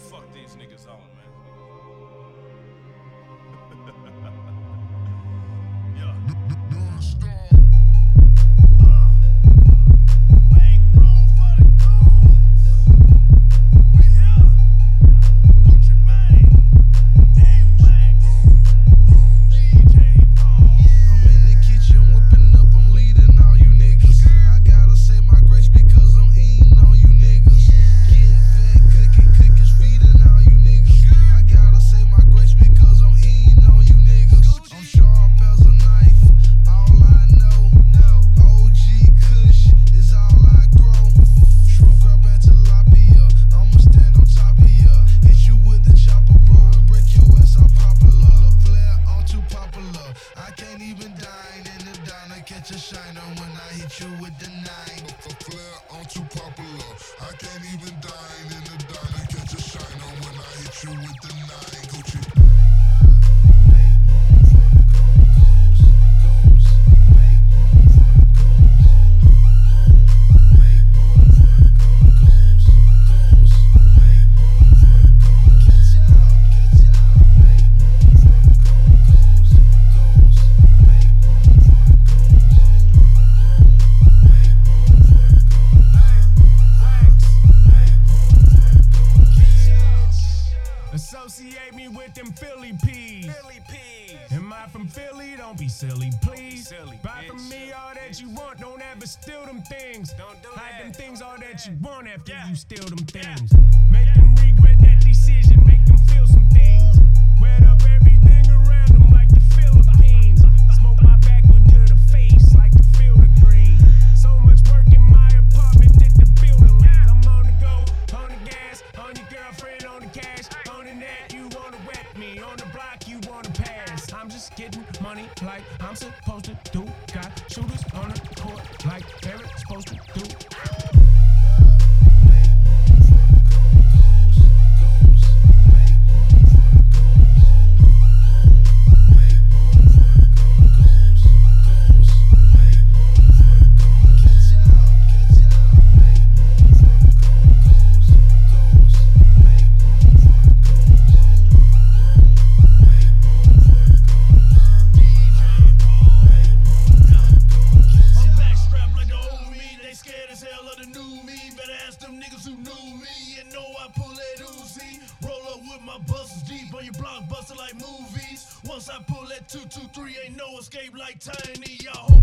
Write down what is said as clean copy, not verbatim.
fuck these niggas on, man. Yeah. Make room for the goons. We here. Gucci Mane. D-Wax. DJ Paul. I'm in the kitchen whipping up, I'm leading all you niggas. I gotta say my grace because I'm eating on you niggas. Getting fat, cooking, feeding all you niggas. I gotta say my grace because I'm eating on you niggas. I'm sharp as a knife, all I know. OG Kush is all I grow. Shrimp, crab, and tilapia, I'ma stand on top of ya. Hit you with the chopper, bro, and break your ass out popular. La Flair, I'm too popular. I can't even dine in the diner, catch a shiner when I hit you with the 9. La Flair, I'm too popular. I can't even dine in the diner, catch a shiner when I hit you with the 9. Gucci. Make room for the goons. Make room for the goons. Make room for the goons. Make room for the goons. Catch up. Make room for the goons. Make room for the goons. Make room for the goons. Associate me with them Philly P's. Am I from Philly? Don't be silly, please. Buy from me all that you want, don't ever steal them things. Hide them things all that you want after you steal them things. Make them regret that decision, make them feel some things. Wet up everything around them like the Philippines. Smoke my backwood to the face like the field of green. So much work in my apartment that the building leans. I'm on the go, on the gas, on your girlfriend, on the cash, on the net. You wanna wet me, on the block you wanna pass. I'm just getting money like I'm supposed to do. Got shooters on the court like they're supposed to do. Make room for the goons. Make room for the goons. Make room for the goons. Make room for the goons. Catch up. Make room for the goons. Make room for the goons. Make room for the goons. DJ Paul. Make room for the goons. I'm backstrapped like the old me. They scared as hell of the new me. Better ask them niggas who knew me and know I pull that Uzi. Roll up with my busters deep on your block, bustin' like movies. Once I pull that 223, ain't no escape like Tiny. Y'all